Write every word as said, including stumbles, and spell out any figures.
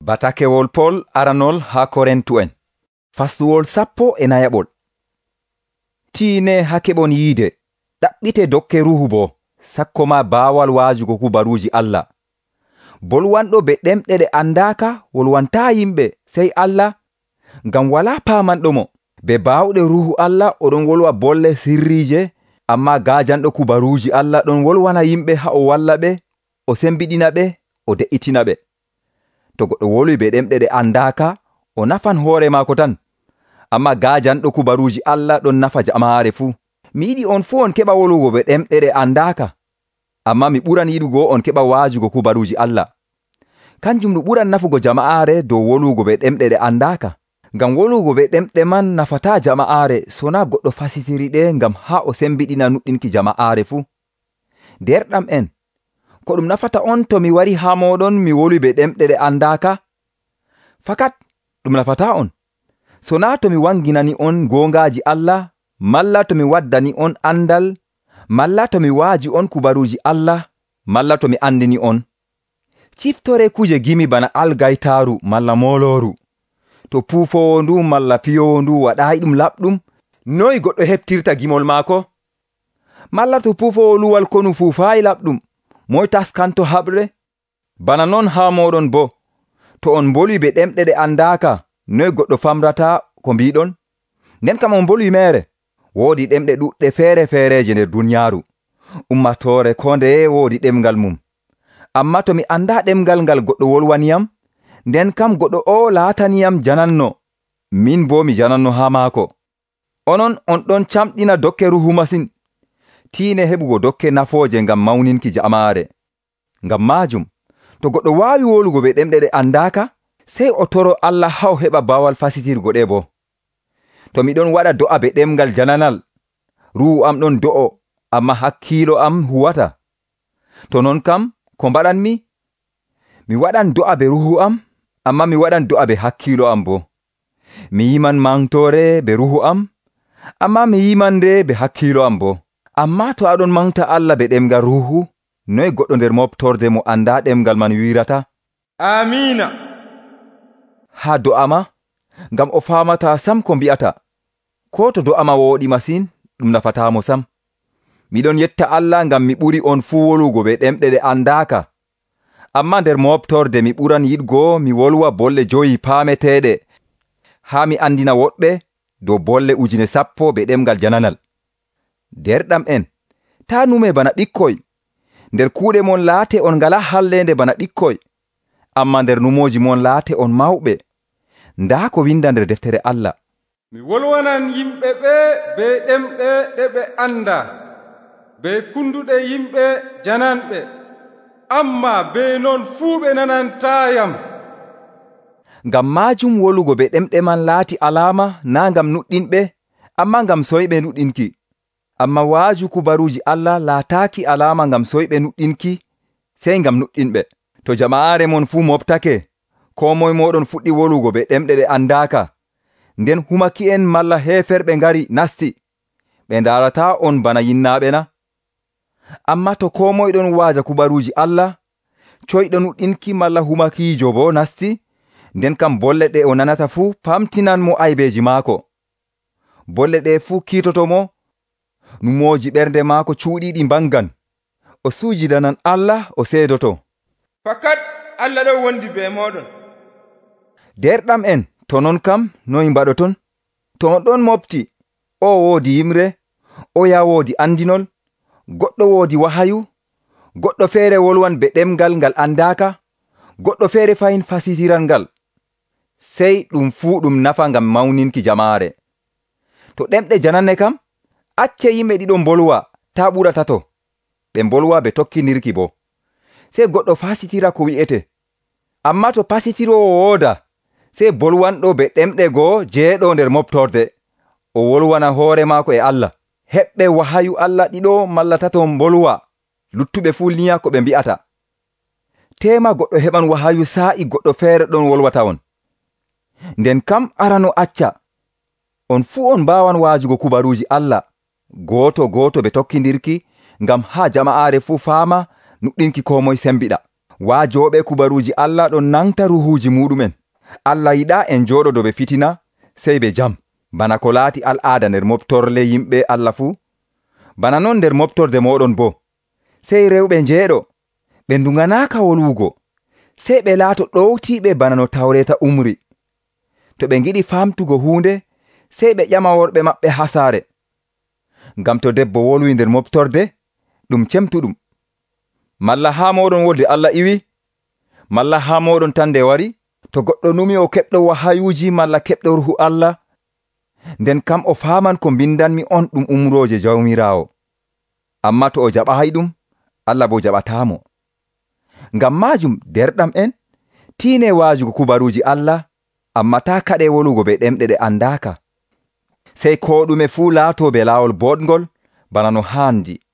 Batakewol Pol aranol ha Korintu'en. Fasluwol sappo e nayaɓol. Tiine ha keɓon yiide, ɗaɓɓite dokke ruhu bo, sakko ma baawal waajugo kubaruuji Allah. Bolwanɗo be ɗemɗe ɗe andaka wolwanta yimɓe sey Allah, ngam wala paamanɗo mo. Be baawɗe ruhu Allah oɗon wolwa bolle sirriije, amma gaajanɗo kubaruuji Allah ɗon wolwana yimɓe ha o walla ɓe, o sembiɗina ɓe, o de'itina ɓe. To goɗɗo woli be ɗemɗe ɗe andaka, o nafan hoore maako tan, amma gaajanɗo kubaruuji Allah ɗon nafa jamaare fuu. Mi yiɗi on fuu on keɓa wolugo be ɗemɗe ɗe andaka, amma mi ɓuran yiɗugo on keɓa waajugo kubaruuji Allah. Kanjum ɗum ɓuran nafugo jama'aare dow wolugo be ɗemɗe ɗe andaka. Ngam wolugo be ɗemɗe man nafata jama'aare sona goɗɗo fasitiri ɗe ngam ha o sembiɗina nuɗɗinki jama'aare fuu. Derɗam en, ko ɗum nafata on to mi wari ha moɗon mi woli be ɗemɗe ɗe andaka? Fakat ɗum nafata on. Sona to mi wanginani on gongaji Allah, malla to mi waddani on andal, malla to mi waaji on kubaruji Allah, malla to mi andini on. Ciftore kuje gimi bana algaytaru malla moloru. To puufowo ndu malla piyowo ndu waɗayi ɗum laɓɗum, noy goɗɗo heɓtirta gimol maako? Malla to puufowo luwal konu fuufayi laɓɗum, moy taskanto haɓre? Bana non ha moɗon bo, to on boli be ɗemɗe ɗe andaka, noy goɗɗo famrata ko mbiɗon? Nden kam on boli mere. Woodi ɗemɗe ɗuɗɗe feere feereje nder duniyaaru. Ummatore ko ndeye woodi ɗemgal mum. Amma to mi anda ɗemgal ngal goɗɗo wolwaniyam, nden kam goɗɗo o laataniyam jananno, min bo mi jananno ha maako. Onon on ɗon camɗina dokke ruhu masin. Tiine heɓugo dokke nafooje ngam mawninki jamaare. Ngam majum, to goɗɗo waawi wolugo be ɗemɗe ɗe andaka, sey o toro Allah haw heɓa bawal fasitirgo ɗe bo. To mi ɗon waɗa do'a be ɗemgal jananal, ruhu am ɗon do'o, amma hakkiilo am huwata. To non kam, ko mbaɗanmi? Mi waɗan do'a be ruhu am, amma mi waɗan do'a be hakkiilo am bo. Mi yiman mantore be ruhu am, amma mi yimande be hakkiilo am bo. Amma to aɗon manta Allah be ɗemgal ruhu, noy goɗɗo nder moftorde mo anda ɗemgal man wirata? Amina. Ha do'ama, ngam o famata sam ko mbi'ata. Ko to do'ama wooɗi masin, ɗum nafatamo sam. Miɗon yetta Allah ngam mi ɓuri on fuu wolugo be ɗemɗe ɗe andaka. Amma nder moftorde mi ɓuran yiɗgo mi wolwa bolle joyi paameteɗe, ha mi andina woɗɓe dow bolle ujine sappo be ɗemgal jananal. Derɗam en, ta nume bana ɓikkoy. Nder kuuɗe mon laate on ngala hallende bana ɓikkoy, amma nder numoji mon laate on mawɓe. Nda ko winda nder deftere Allah. Mi wolwanan yimɓe ɓe be ɗemɗe ɗe ɓe anda, be kunduɗe yimɓe jananɓe, amma be non fuu ɓe nanantayam. Ngam majum wolugo be ɗemɗe man laati alama na ngam nuɗɗinɓe, amma ngam soyɓe nuɗɗinki. Amma waaju kubaruji Allah laataaki alama ngam soyɓe nuɗɗinki, sey ngam nuɗɗinɓe. To jama'aare mon fuu moftake, ko moy moɗon fuɗɗi wolugo be ɗemɗe ɗe andaka, nden humaki en malla heferɓe ngari nasti, ɓe ndarata on bana yinnaɓe na? Amma to ko moy ɗon waaja kubaruji Allah, coyɗo nuɗɗinki malla humakiijo bo nasti, nden kam bolle ɗe o nanata fuu pamtinan mo aybeji maako. Bolle ɗe fuu kiitotomo, numoji ɓernde maako cuuɗiɗi mbangan, o suujidanan Allah o seedoto. Fakat Allah ɗo wondi be moɗon. Derɗam en, to non kam noy mbaɗoton? To on ɗon mofti, o woodi yimre, o ya woodi andinol, goɗɗo woodi wahayu, goɗɗo feere wolwan be ɗemgal ngal andaka, goɗɗo feere fayin fasitiran ngal. Sey ɗum fuu ɗum nafa ngam mawninki jamaare. To ɗemɗe jananne kam, acce yimɓe ɗiɗo bolwa, ta ɓuratato. Ɓe bolwa be tokkinirki bo. Sey goɗɗo fasitira ko wi'ete. Amma to fasitirowo wooda, sey bolwanɗo be ɗemɗe goo jeeɗo nder moftorde, o wolwana hoore maako e Allah. Heɓɓe wahayu Allah ɗiɗo malla tato bolwa, luttuɓe fuu liya ko ɓe mbi'ata. Tema goɗɗo heɓan wahayu sa'i goɗɗo feere ɗon wolwata on. Nden kam arano acca. On fuu on mbawan waajugo kubaruji Allah, goto goto be tokkindirki, ngam ha jama'aare fuu faama nuɗɗinki ko moy sembiɗa. waajoɓe kubaruji Allah ɗon nangta ruhuji muɗumen. Allah yiɗa en joɗodo ɓe fitina sey ɓe jam, bana ko laati al'aada nder moftorle yimɓe Allah fuu. Bana non nder moftorde moɗon bo, sey rewɓe njeeɗo ɓe ndunganaka wolwugo, sey ɓe laato ɗowtiɓe bana no tawreta umri. To ɓe ngiɗi famtugo hunde, sey ɓe ƴama worɓe maɓɓe hasare. Ngam to debbo wolwi nder moftorde, ɗum cemtuɗum. Malla ha moɗon wolde Allah iwi, malla ha moɗon tan nde wari. To goɗɗo numi o keɓɗo wahayuji malla keɓɗo ruhu Allah, nden kam o faman ko mbindanmi on ɗum umroje jawmirawo. Amma to o jaɓayi ɗum, Allah bo jaɓatamo. Ngam majum derɗam en, tiine waajugo kubaruji Allah, amma ta kaɗe wolugo be ɗemɗe ɗe andaka. Sey ko ɗume fuu laato be laawol boɗgol bana no handi.